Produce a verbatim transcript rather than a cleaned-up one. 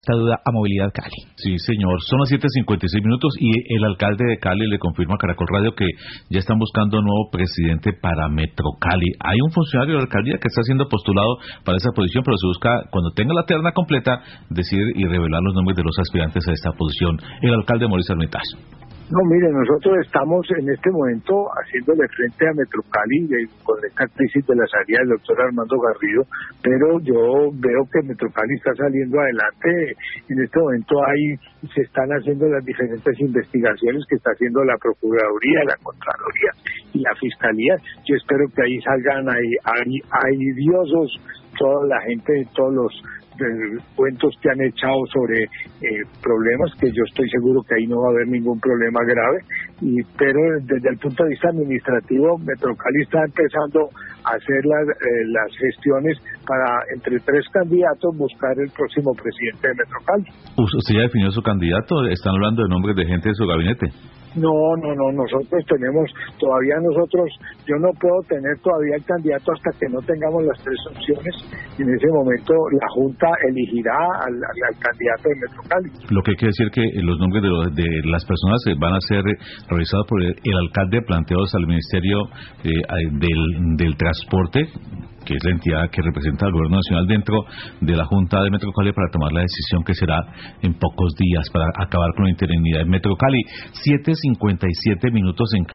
esta duda a Movilidad Cali. Sí, señor. Son las siete cincuenta y seis minutos y el alcalde de Cali le confirma a Caracol Radio que ya están buscando nuevo presidente para Metro Cali. Hay un funcionario de la alcaldía que está siendo postulado para esa posición, pero se busca, cuando tenga la terna completa, decidir y revelar los nombres de los aspirantes a esta posición. El alcalde Mauricio Armitage. No, mire, nosotros estamos en este momento haciéndole frente a Metro Cali eh, con esta crisis de la salida del doctor Armando Garrido, pero yo veo que Metro Cali está saliendo adelante. En este momento hay, se están haciendo las diferentes investigaciones que está haciendo la Procuraduría, la Contraloría y la Fiscalía. Yo espero que ahí salgan ahí, ahí, airiosos toda la gente, todos los de cuentos que han echado sobre eh, problemas, que yo estoy seguro que ahí no va a haber ningún problema grave, y pero desde el punto de vista administrativo, Metro Cali está empezando a hacer las, eh, las gestiones para, entre tres candidatos, buscar el próximo presidente de Metro Cali. ¿Usted ya definió su candidato? ¿Están hablando de nombres de gente de su gabinete? No, no, no, nosotros tenemos, todavía nosotros, yo no puedo tener todavía el candidato hasta que no tengamos las tres opciones. En ese momento la Junta elegirá al, al, al candidato de Metro Cali. Lo que quiere decir que los nombres de, los, de las personas van a ser revisados por el, el alcalde, planteados al Ministerio eh, del, del Transporte, que es la entidad que representa al Gobierno Nacional dentro de la Junta de Metro Cali, para tomar la decisión que será en pocos días para acabar con la interinidad en Metro Cali. siete cincuenta y siete minutos en